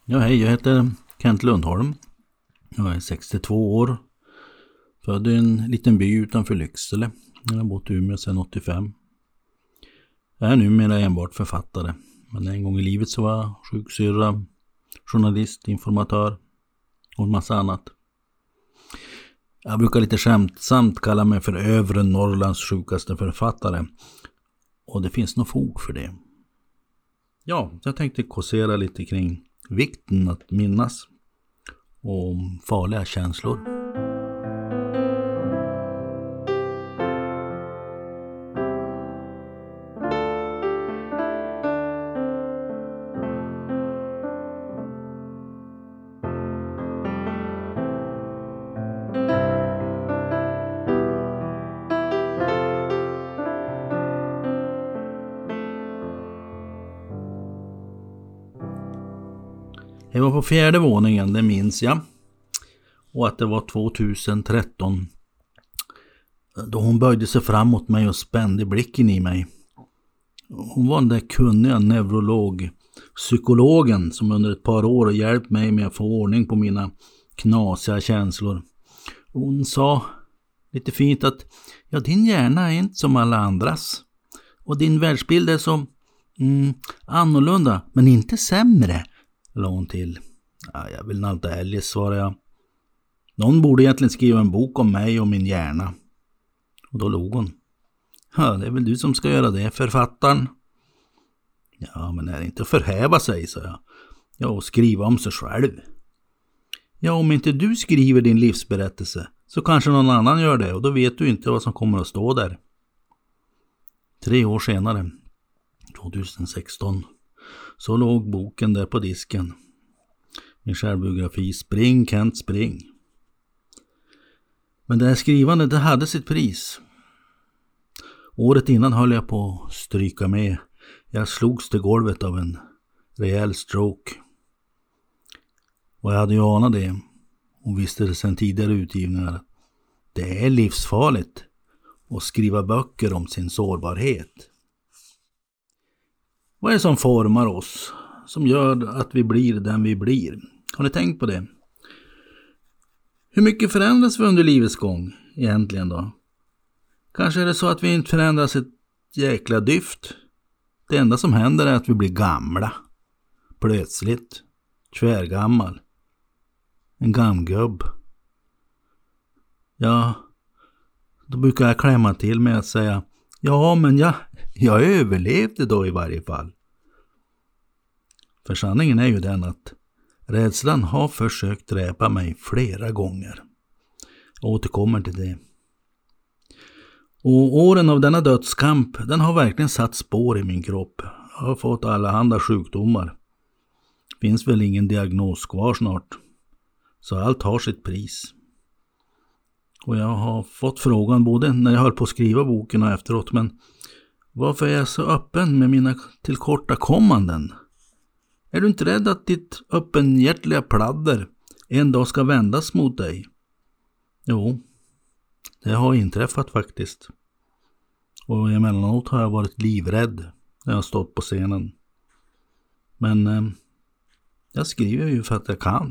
Ja, hej, jag heter Kent Lundholm. Jag är 62 år. Född i en liten by utanför Lycksele. Jag har bott i Umeå sedan 85. Jag är numera enbart författare. Men en gång i livet så var jag sjuksyrra, journalist, informatör och en massa annat. Jag brukar lite skämtsamt kalla mig för övre Norrlands sjukaste författare. Och det finns nog fog för det. Ja, jag tänkte kåsera lite kring vikten att minnas och farliga känslor. Jag var på 4:e våningen, det minns jag. Och att det var 2013. Då hon böjde sig fram mot mig och spände blicken i mig. Hon var den där kunniga psykologen som under ett par år hjälpt mig med att få ordning på mina knasiga känslor. Hon sa lite fint att din hjärna är inte som alla andras. Och din världsbild är så annorlunda, men inte sämre. La hon till. Ja, jag vill inte eljest, svarade jag. Någon borde egentligen skriva en bok om mig och min hjärna. Och då log hon. Ja, det är väl du som ska göra det, författaren. Ja, men är det inte att förhäva sig, sa jag. Ja, och skriva om sig själv. Ja, om inte du skriver din livsberättelse så kanske någon annan gör det och då vet du inte vad som kommer att stå där. 3 år senare, 2016, så låg boken där på disken. Min självbiografi Spring Kent Spring. Men det här skrivandet, det hade sitt pris. Året innan höll jag på att stryka med. Jag slogs till golvet av en rejäl stroke. Och jag hade ju anat det. Och visste det sedan tidigare utgivningar. Det är livsfarligt att skriva böcker om sin sårbarhet. Vad är det som formar oss? Som gör att vi blir den vi blir? Har ni tänkt på det? Hur mycket förändras vi under livets gång egentligen då? Kanske är det så att vi inte förändras ett jäkla dyft. Det enda som händer är att vi blir gamla. Plötsligt. Tvärgammal. En gamgubb. Ja, då brukar jag klämma till med att säga ja, men jag överlevde då i varje fall. För sanningen är ju den att rädslan har försökt dräpa mig flera gånger. Jag återkommer till det. Och åren av denna dödskamp, den har verkligen satt spår i min kropp. Jag har fått allehanda sjukdomar. Finns väl ingen diagnos kvar snart. Så allt har sitt pris. Och jag har fått frågan både när jag höll på att skriva boken och efteråt. Men varför är jag så öppen med mina tillkortakommanden? Är du inte rädd att ditt öppenhjärtliga pladder en dag ska vändas mot dig? Jo, det har inträffat faktiskt. Och emellanåt har jag varit livrädd när jag har stått på scenen. Men jag skriver ju för att jag kan.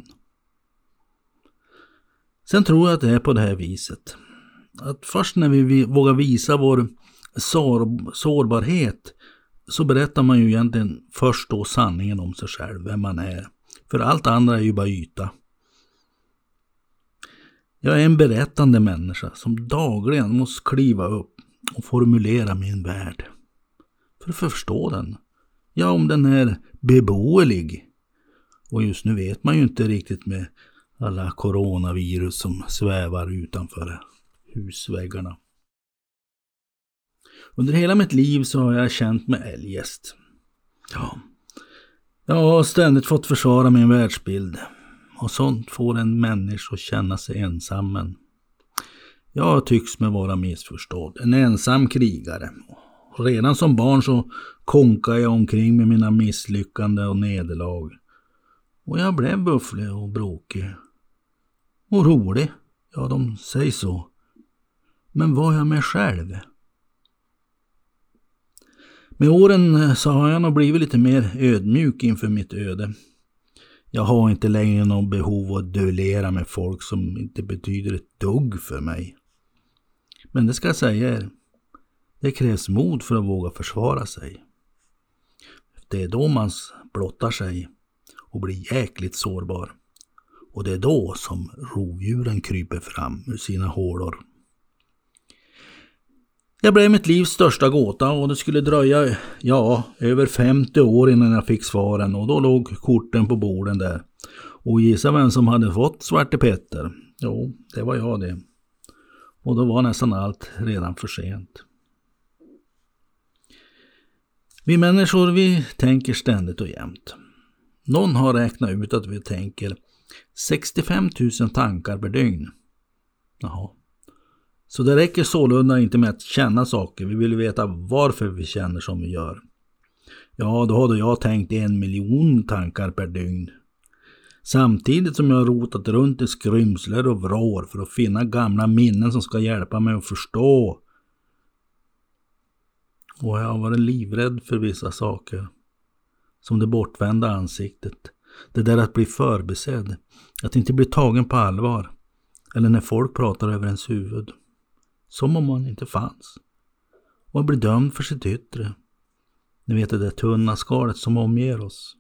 Sen tror jag att det är på det här viset. Att först när vi vågar visa vår sårbarhet så berättar man ju egentligen först då sanningen om sig själv, vem man är. För allt andra är ju bara yta. Jag är en berättande människa som dagligen måste kliva upp och formulera min värld. För att förstå den. Ja, om den är beboelig. Och just nu vet man ju inte riktigt med alla coronavirus som svävar utanför husväggarna. Under hela mitt liv så har jag känt mig eljest. Ja, jag har ständigt fått försvara min världsbild. Och sånt får en människa att känna sig ensam. Men jag tycks mig vara missförstådd. En ensam krigare. Och redan som barn så konkade jag omkring med mina misslyckanden och nederlag. Och jag blev bufflig och bråkig. Och rolig. Ja, de säger så. Men var jag mig själv? Med åren så har jag nog blivit lite mer ödmjuk inför mitt öde. Jag har inte längre någon behov att duellera med folk som inte betyder ett dugg för mig. Men det ska jag säga er, det krävs mod för att våga försvara sig. Det är då man blottar sig och blir jäkligt sårbar. Och det är då som rovdjuren kryper fram ur sina hålor. Jag blev mitt livs största gåta och det skulle dröja över 50 år innan jag fick svaren, och då låg korten på borden där. Och gissa vem som hade fått Svarte Petter? Jo, det var jag det. Och då var nästan allt redan för sent. Vi människor, vi tänker ständigt och jämt. Någon har räknat ut att vi tänker 65 000 tankar per dygn. Jaha. Så det räcker sålunda inte med att känna saker. Vi vill veta varför vi känner som vi gör. Ja, då hade jag tänkt 1 miljon tankar per dygn. Samtidigt som jag har rotat runt i skrymsler och vrår för att finna gamla minnen som ska hjälpa mig att förstå. Och jag har varit livrädd för vissa saker. Som det bortvända ansiktet. Det där att bli förbisedd. Att inte bli tagen på allvar. Eller när folk pratar över ens huvud. Som om man inte fanns. Och bli dömd för sitt yttre. Ni vet det där tunna skalet som omger oss.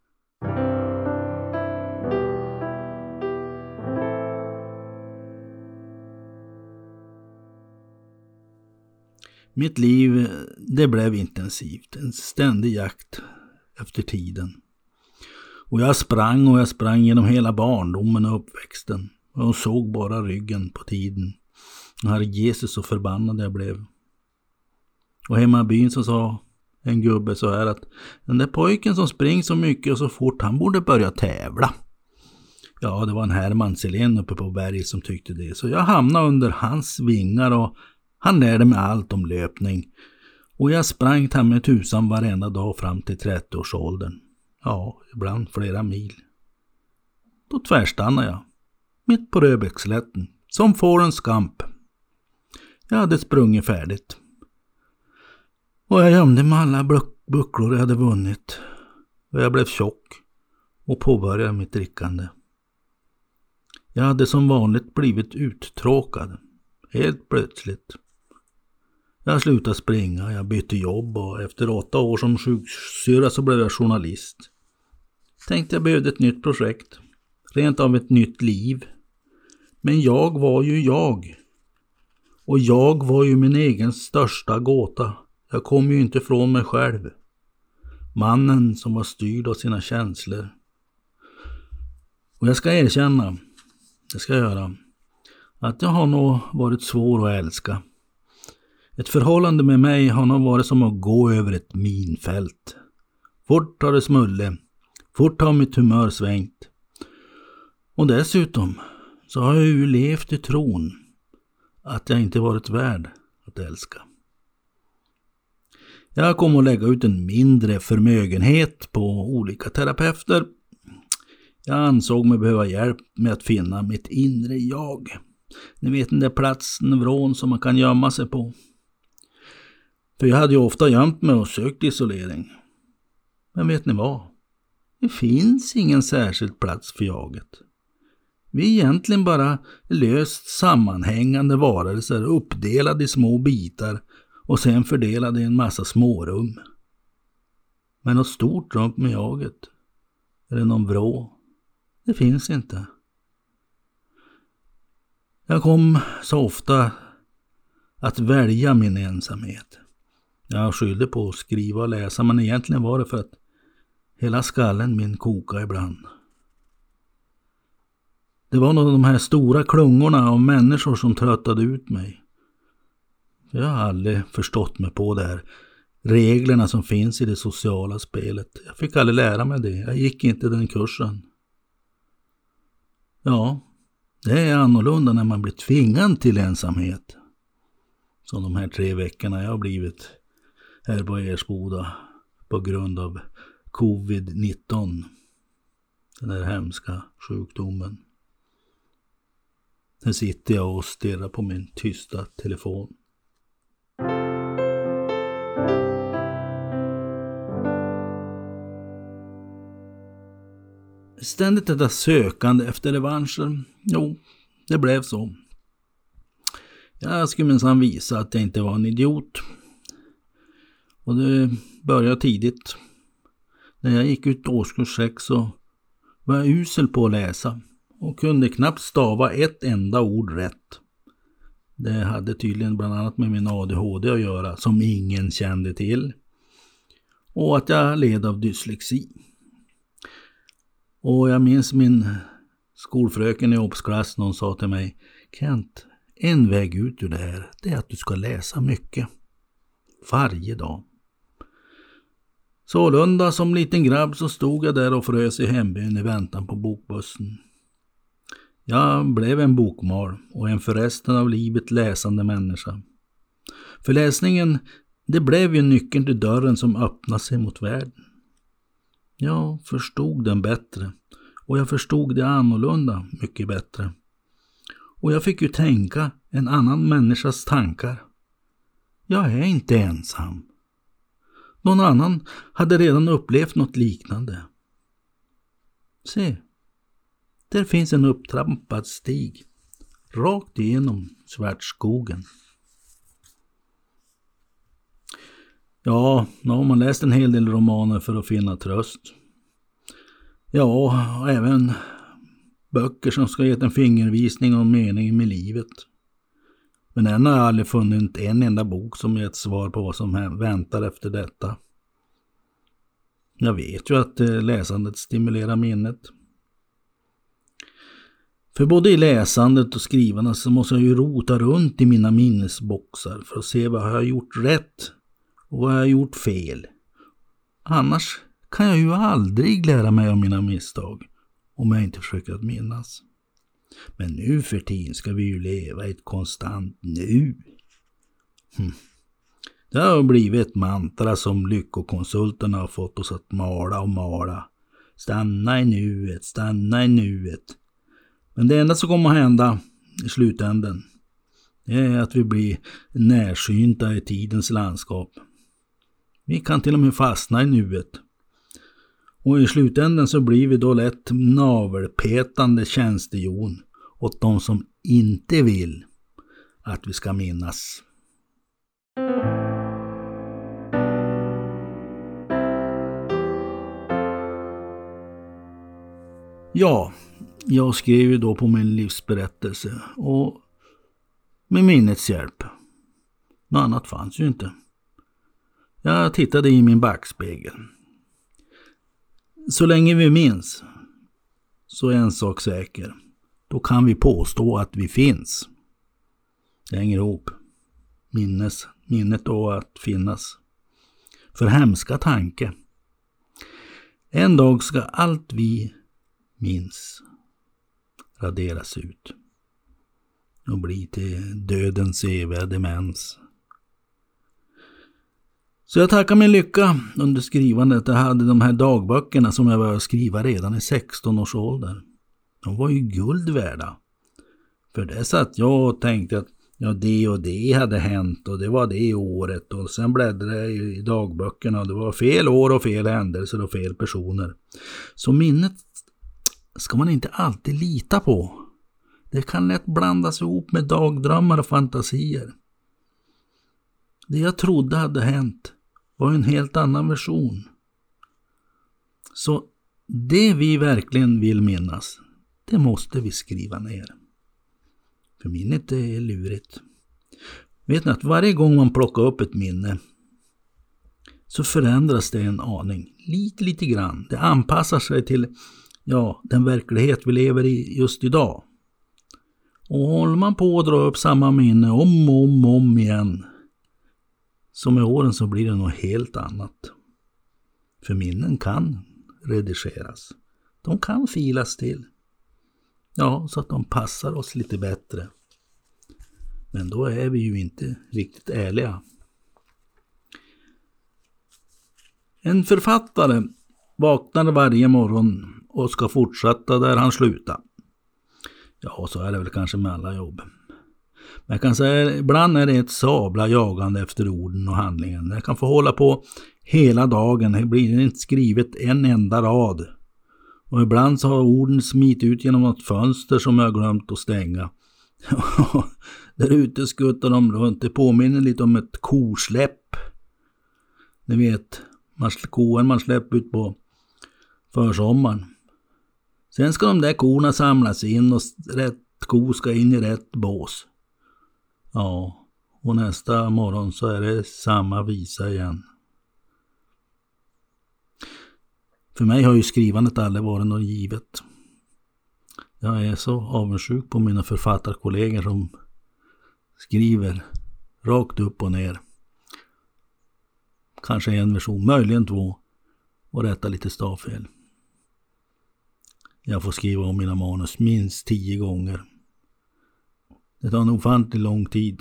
Mitt liv, det blev intensivt. En ständig jakt efter tiden. Och jag sprang genom hela barndomen och uppväxten. Och såg bara ryggen på tiden. Och herre Jesus, så förbannad jag blev. Och hemma i byn så sa en gubbe så här att den där pojken som springer så mycket och så fort, han borde börja tävla. Ja, det var en Herman Selén uppe på berget som tyckte det. Så jag hamnade under hans vingar och han lärde mig allt om löpning. Och jag sprang ta med tusan varenda dag fram till 30-årsåldern. Ja, ibland flera mil. Då tvärstannade jag. Mitt på Röbäckslätten. Som fårens skamp. Jag hade sprungit färdigt. Och jag gömde med alla bucklor jag hade vunnit. Och jag blev tjock. Och påbörjade mitt drickande. Jag hade som vanligt blivit uttråkad. Helt plötsligt. Jag slutade springa, jag bytte jobb och efter 8 år som sjuksyra så blev jag journalist. Tänkte jag behövde ett nytt projekt. Rent av ett nytt liv. Men jag var ju jag. Och jag var ju min egen största gåta. Jag kom ju inte från mig själv. Mannen som var styrd av sina känslor. Och jag ska erkänna, det ska jag göra, att jag har nog varit svår att älska. Ett förhållande med mig har nog varit som att gå över ett minfält. Fort har det smulle. Fort har mitt humör svängt. Och dessutom så har jag ju levt i tron att jag inte varit värd att älska. Jag kommer att lägga ut en mindre förmögenhet på olika terapeuter. Jag ansåg mig behöva hjälp med att finna mitt inre jag. Ni vet den där platsen, vrån som man kan gömma sig på. För jag hade ju ofta gömt mig och sökt isolering. Men vet ni vad? Det finns ingen särskild plats för jaget. Vi är egentligen bara löst sammanhängande varelser uppdelade i små bitar och sen fördelade i en massa smårum. Men något stort rum med jaget, eller någon vrå, det finns inte. Jag kom så ofta att välja min ensamhet. Jag skyllde på att skriva och läsa, men egentligen var det för att hela skallen min kokade ibland. Det var nog de här stora klungorna av människor som tröttade ut mig. Jag har aldrig förstått mig på det här. Reglerna som finns i det sociala spelet. Jag fick aldrig lära mig det. Jag gick inte den kursen. Ja, det är annorlunda när man blir tvingad till ensamhet. Som de här 3 veckorna jag har blivit här på Ersboda på grund av covid-19. Den där hemska sjukdomen. Här sitter jag och stirrar på min tysta telefon. Ständigt detta sökande efter revanscher. Jo, det blev så. Jag skulle minsann visa att jag inte var en idiot. Och det började tidigt. När jag gick ut årskurs 6 så var jag usel på att läsa. Och kunde knappt stava ett enda ord rätt. Det hade tydligen bland annat med min ADHD att göra, som ingen kände till. Och att jag led av dyslexi. Och jag minns min skolfröken i obsklassen, hon sa till mig: Kent, en väg ut ur det här, det är att du ska läsa mycket. Varje dag. Sålunda som liten grabb så stod jag där och frös i hembyn i väntan på bokbussen. Jag blev en bokmal och en för resten av livet läsande människa. För läsningen, det blev ju nyckeln till dörren som öppnade sig mot världen. Jag förstod den bättre och jag förstod det annorlunda mycket bättre. Och jag fick ju tänka en annan människas tankar. Jag är inte ensam. Någon annan hade redan upplevt något liknande. Se, där finns en upptrampad stig, rakt igenom Svartskogen. Ja, nu har man läst en hel del romaner för att finna tröst. Ja, och även böcker som ska ge en fingervisning om meningen med livet. Men än har jag aldrig funnit en enda bok som ger ett svar på vad som väntar efter detta. Jag vet ju att läsandet stimulerar minnet. För både i läsandet och skrivandet så måste jag ju rota runt i mina minnesboxar för att se vad jag har gjort rätt och vad jag har gjort fel. Annars kan jag ju aldrig lära mig av mina misstag om jag inte försöker att minnas. Men nu för tiden ska vi ju leva i ett konstant nu. Det har blivit ett mantra som lyckokonsulterna har fått oss att mala och mala. Stanna i nuet, stanna i nuet. Men det enda som kommer att hända i slutändan är att vi blir närsynta i tidens landskap. Vi kan till och med fastna i nuet. Och i slutändan så blir vi då lätt navelpetande tjänstejon åt de som inte vill att vi ska minnas. Ja, jag skrev ju då på min livsberättelse och med minnets hjälp. Något annat fanns ju inte. Jag tittade i min backspegel. Så länge vi minns så är en sak säker. Då kan vi påstå att vi finns. Det hänger ihop. Minnet och att finnas. För hemska tanke. En dag ska allt vi minns raderas ut och bli till dödens eviga demens. Så jag tackar min lycka under skrivandet. Jag hade de här dagböckerna som jag började skriva redan i 16 års ålder. De var ju guld värda. För det satt jag och tänkte att ja, det och det hade hänt och det var det året. Och sen bläddrade jag i dagböckerna och det var fel år och fel händelser och fel personer. Så minnet ska man inte alltid lita på. Det kan lätt blandas ihop med dagdrömmar och fantasier. Det jag trodde hade hänt var en helt annan version. Så det vi verkligen vill minnas, det måste vi skriva ner. För minnet är lurigt. Vet ni att varje gång man plockar upp ett minne så förändras det en aning. Lite grann. Det anpassar sig till den verklighet vi lever i just idag. Och håller man på att dra upp samma minne om igen, så med åren så blir det något helt annat. För minnen kan redigeras. De kan filas till. Ja, så att de passar oss lite bättre. Men då är vi ju inte riktigt ärliga. En författare vaknar varje morgon och ska fortsätta där han slutar. Ja, så är det väl kanske med alla jobb. Men jag kan säga, ibland är det ett sabla jagande efter orden och handlingen. Jag kan få hålla på hela dagen. Det blir inte skrivet en enda rad. Och ibland så har orden smitit ut genom något fönster som jag glömt att stänga. Där ute skuttar de runt. Det påminner lite om ett kosläpp. Ni vet, koen man släpper ut på försommaren. Sen ska de där korna samlas in och rätt ko ska in i rätt bås. Ja, och nästa morgon så är det samma visa igen. För mig har ju skrivandet aldrig varit något givet. Jag är så avundsjuk på mina författarkollegor som skriver rakt upp och ner. Kanske en version, möjligen 2, och rätta lite stavfel. Jag får skriva om mina manus minst 10 gånger. Det tar en ofantligt lång tid.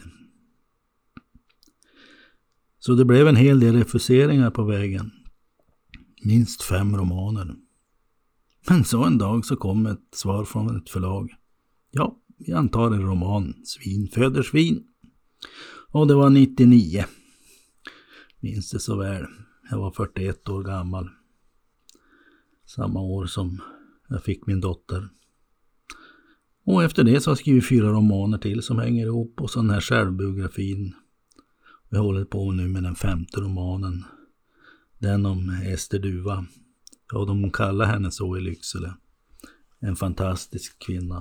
Så det blev en hel del refuseringar på vägen. Minst 5 romaner. Men så en dag så kom ett svar från ett förlag. Ja, vi antar en roman. Svin föder svin. Och det var 99. Minns det så väl. Jag var 41 år gammal. Samma år som jag fick min dotter. Och efter det så har jag skrivit 4 romaner till som hänger ihop. Och så den här självbiografin. Jag håller på nu med den 5:e romanen. Den om Ester Duva. Ja, de kallar henne så i Lycksele. En fantastisk kvinna.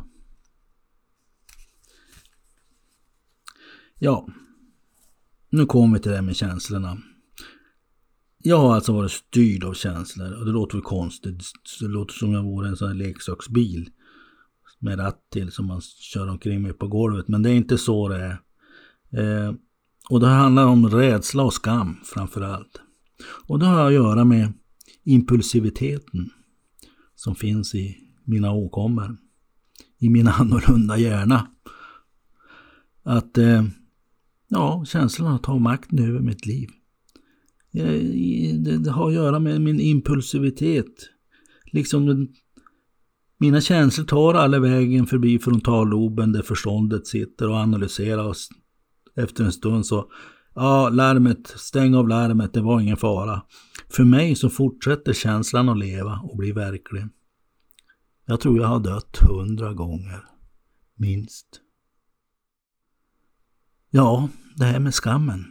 Ja, nu kommer vi till det med känslorna. Jag har alltså varit styrd av känslor. Och det låter väl konstigt. Det låter som jag vore en sån här leksaksbil. Med ratt till som man kör omkring med på golvet. Men det är inte så det är. Och det handlar om rädsla och skam framförallt. Och det har att göra med impulsiviteten som finns i mina åkommor. I min annorlunda hjärna. Att känslorna tar makten över mitt liv. Det har att göra med min impulsivitet. Liksom mina känslor tar alla vägen förbi frontalloben där förståndet sitter och analyserar oss. Efter en stund så, larmet, stäng av larmet, det var ingen fara. För mig så fortsätter känslan att leva och bli verklig. Jag tror jag har dött 100 gånger. Minst. Ja, det här med skammen.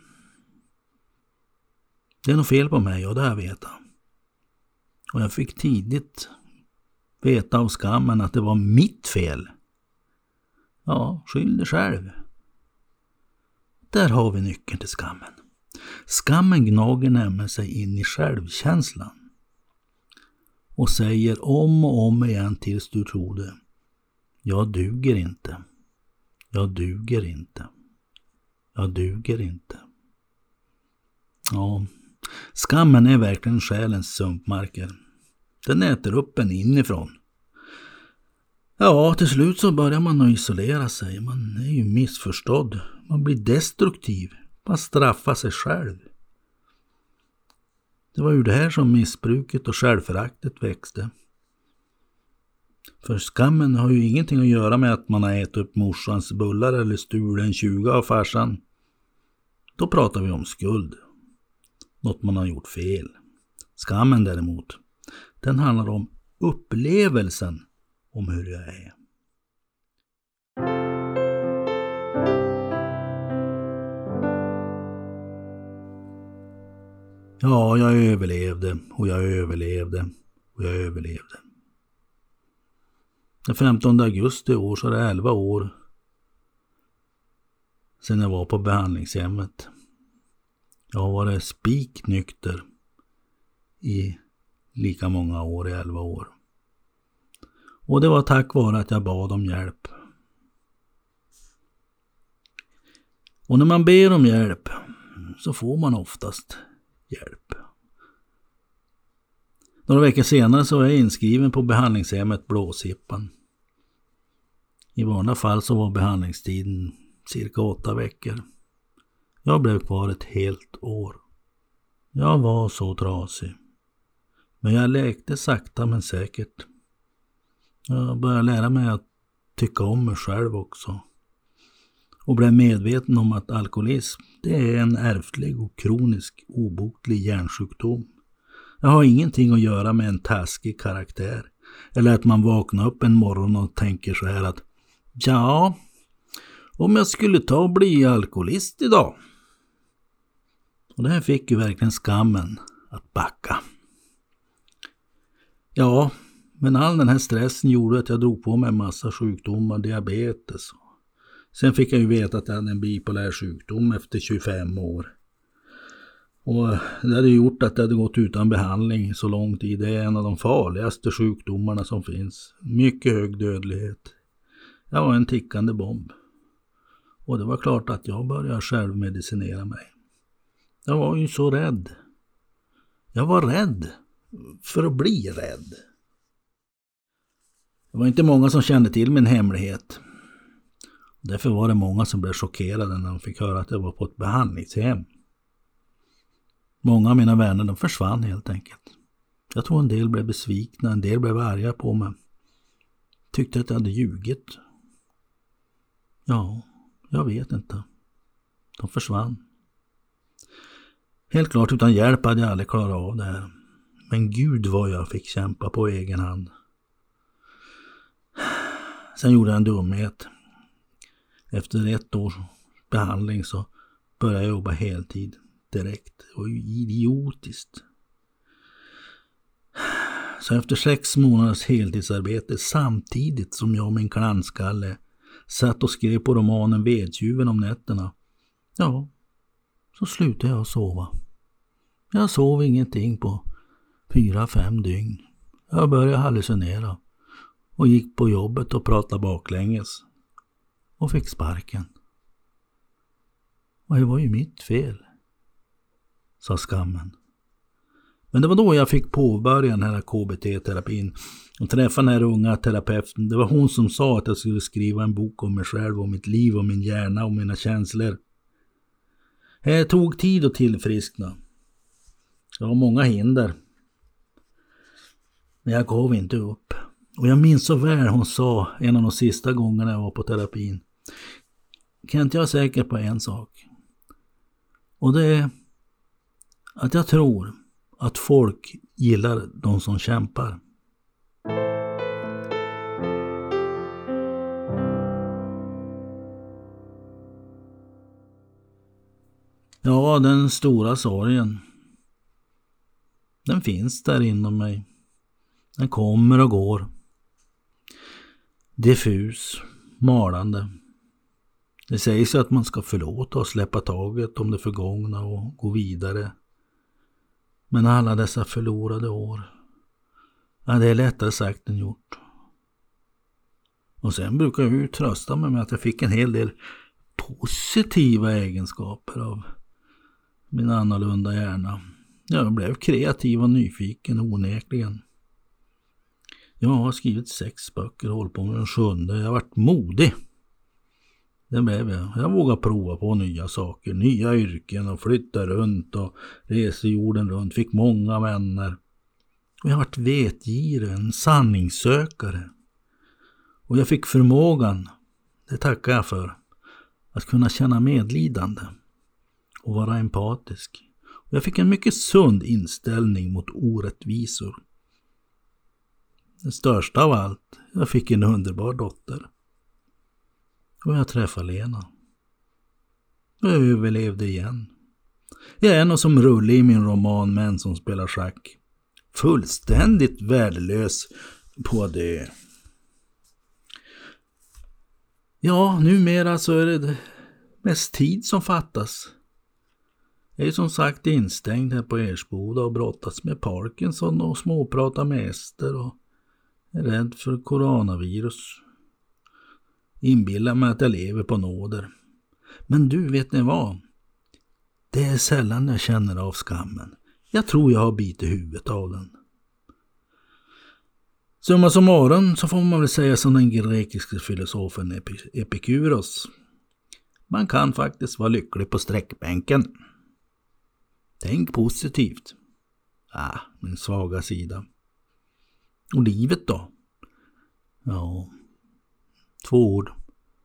Det är nog fel på mig och det har jag vetat. Och jag fick tidigt veta av skammen att det var mitt fel. Ja, skyll dig själv. Där har vi nyckeln till skammen. Skammen gnager nämligen sig in i självkänslan. Och säger om och om igen tills du tror det. Jag duger inte. Jag duger inte. Jag duger inte. Ja, skammen är verkligen själens sumpmarker. Den äter upp en inifrån. Ja, till slut så börjar man att isolera sig. Man är ju missförstådd. Man blir destruktiv. Man straffar sig själv. Det var ju det här som missbruket och självföraktet växte. För skammen har ju ingenting att göra med att man har ätit upp morsans bullar eller stulen 20 av farsan. Då pratar vi om skuld. Något man har gjort fel. Skammen däremot, den handlar om upplevelsen om hur jag är. Ja, jag överlevde och jag överlevde och jag överlevde. Den 15 augusti i år så är det 11 år sedan jag var på behandlingshemmet. Jag har varit spiknykter i lika många år, i 11 år. Och det var tack vare att jag bad om hjälp. Och när man ber om hjälp så får man oftast hjälp. Några veckor senare så var jag inskriven på behandlingshemmet Blåsippan. I vanliga fall så var behandlingstiden cirka 8 veckor. Jag blev kvar ett helt år. Jag var så trasig. Men jag läkte sakta men säkert. Jag började lära mig att tycka om mig själv också. Och blev medveten om att alkoholism, det är en ärftlig och kronisk obotlig hjärnsjukdom. Jag har ingenting att göra med en taskig karaktär. Eller att man vaknar upp en morgon och tänker så här att ja, om jag skulle ta och bli alkoholist idag. Och det här fick ju verkligen skammen att backa. Ja, men all den här stressen gjorde att jag drog på mig en massa sjukdomar, diabetes. Sen fick jag ju veta att jag hade en bipolär sjukdom efter 25 år. Och det hade gjort att jag hade gått utan behandling så lång tid. Det är en av de farligaste sjukdomarna som finns. Mycket hög dödlighet. Jag var en tickande bomb. Och det var klart att jag började självmedicinera mig. Jag var ju så rädd. Jag var rädd för att bli rädd. Det var inte många som kände till min hemlighet. Därför var det många som blev chockerade när de fick höra att jag var på ett behandlingshem. Många av mina vänner de försvann helt enkelt. Jag tror en del blev besvikna, en del blev arga på mig. Tyckte att jag hade ljugit. Ja, jag vet inte. De försvann. Helt klart utan hjälp hade jag aldrig klarat av det här. Men gud vad jag fick kämpa på egen hand. Sen gjorde jag en dumhet. Efter 1 års behandling så började jag jobba heltid direkt. Det var ju idiotiskt. Så efter 6 månaders heltidsarbete samtidigt som jag och min klanskalle satt och skrev på romanen Vedtjuven om nätterna. Ja, så slutade jag sova. Jag sov ingenting på 4-5 dygn. Jag började hallucinera och gick på jobbet och pratade baklänges och fick sparken. Och det var ju mitt fel, sa skammen. Men det var då jag fick påbörja den här KBT-terapin och träffa den här unga terapeuten. Det var hon som sa att jag skulle skriva en bok om mig själv, om mitt liv, om min hjärna och mina känslor. Det tog tid att tillfriskna. Det var många hinder. Men jag gav inte upp. Och jag minns så väl hon sa en av de sista gångerna jag var på terapin. Kan inte jag vara säker på en sak? Och det är att jag tror att folk gillar de som kämpar. Ja, den stora sorgen. Den finns där inom mig. Den kommer och går. Diffus, malande. Det sägs att man ska förlåta och släppa taget om det förgångna och gå vidare. Men alla dessa förlorade år, ja, det är lättare sagt än gjort. Och sen brukar jag ju trösta mig med att jag fick en hel del positiva egenskaper av min annorlunda hjärna. Jag blev kreativ och nyfiken onekligen. Jag har skrivit 6 böcker och hållit på med den 7:e. Jag har varit modig. Det blev jag. Jag vågar prova på nya saker, nya yrken och flytta runt och resa jorden runt. Fick många vänner. Och jag har varit vetgirig, en sanningssökare. Och jag fick förmågan, det tackar jag för, att kunna känna medlidande och vara empatisk. Och jag fick en mycket sund inställning mot orättvisor. Det största av allt, jag fick en underbar dotter. Och jag träffade Lena. Och jag överlevde igen. Jag är nog som Rulle i min roman Män som spelar schack. Fullständigt värdelös på det. Ja, numera så är det mest tid som fattas. Jag är som sagt instängd här på Ersboda och brottats med Parkinson och småpratar med Ester och är rädd för coronavirus. Inbillar mig att jag lever på nåder. Men du, vet ni vad? Det är sällan jag känner av skammen. Jag tror jag har bitit huvudet av den. Summa summarum så får man väl säga som den grekiska filosofen Epikuros. Man kan faktiskt vara lycklig på sträckbänken. Tänk positivt. Min svaga sida. Och livet då? Ja, 2 ord.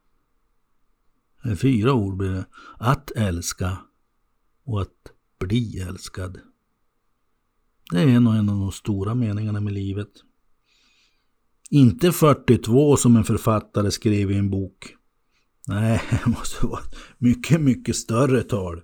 4 ord blir det. Att älska och att bli älskad. Det är nog en av de stora meningarna med livet. Inte 42 som en författare skrev i en bok. Nej, det måste vara ett mycket, mycket större tal.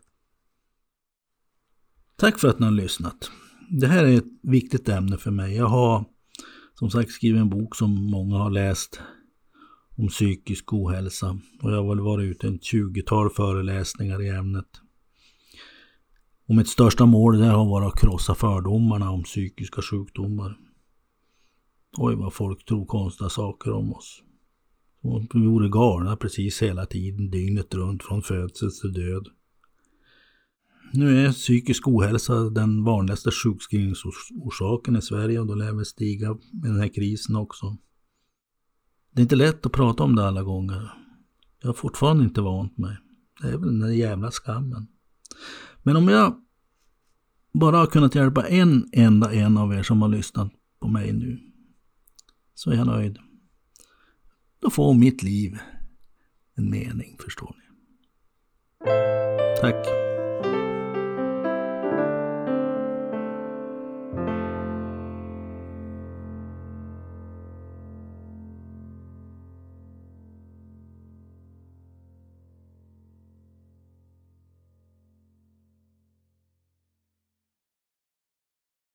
Tack för att ni har lyssnat. Det här är ett viktigt ämne för mig. Jag har som sagt skrivit en bok som många har läst om psykisk ohälsa. Och jag har varit ute en 20-tal föreläsningar i ämnet. Och mitt största mål där har varit att krossa fördomarna om psykiska sjukdomar. Oj, vad folk tror konstiga saker om oss. Och vi vore galna precis hela tiden, dygnet runt, från födsel till död. Nu är psykisk ohälsa den vanligaste sjukskrivningsorsaken i Sverige och då lär vi stiga med den här krisen också. Det är inte lätt att prata om det alla gånger. Jag har fortfarande inte vant mig. Det är väl den där jävla skammen. Men om jag bara har kunnat hjälpa en av er som har lyssnat på mig nu, så är jag nöjd. Då får mitt liv en mening, förstår ni. Tack.